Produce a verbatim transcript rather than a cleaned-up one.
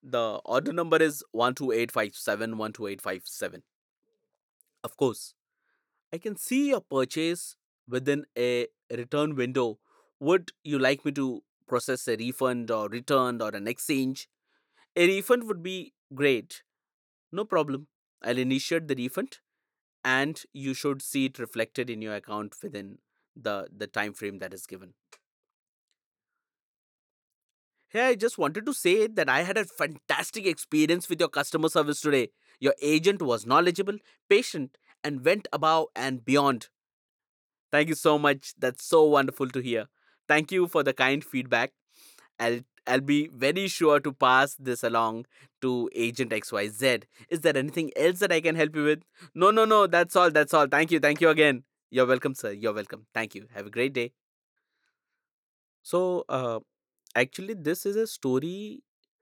The order number is one two eight five seven one two eight five seven. Of course, I can see your purchase within a return window. Would you like me to process a refund or return or an exchange? A refund would be great. No problem. I'll initiate the refund and you should see it reflected in your account within the the time frame that is given. Hey, I just wanted to say that I had a fantastic experience with your customer service today. Your agent was knowledgeable, patient, and went above and beyond. Thank you so much. That's so wonderful to hear. Thank you for the kind feedback. I'll I'll be very sure to pass this along to Agent X Y Z. Is there anything else that I can help you with? No, no, no. That's all. That's all. Thank you. Thank you again. You're welcome, sir. You're welcome. Thank you. Have a great day. So, uh, actually, this is a story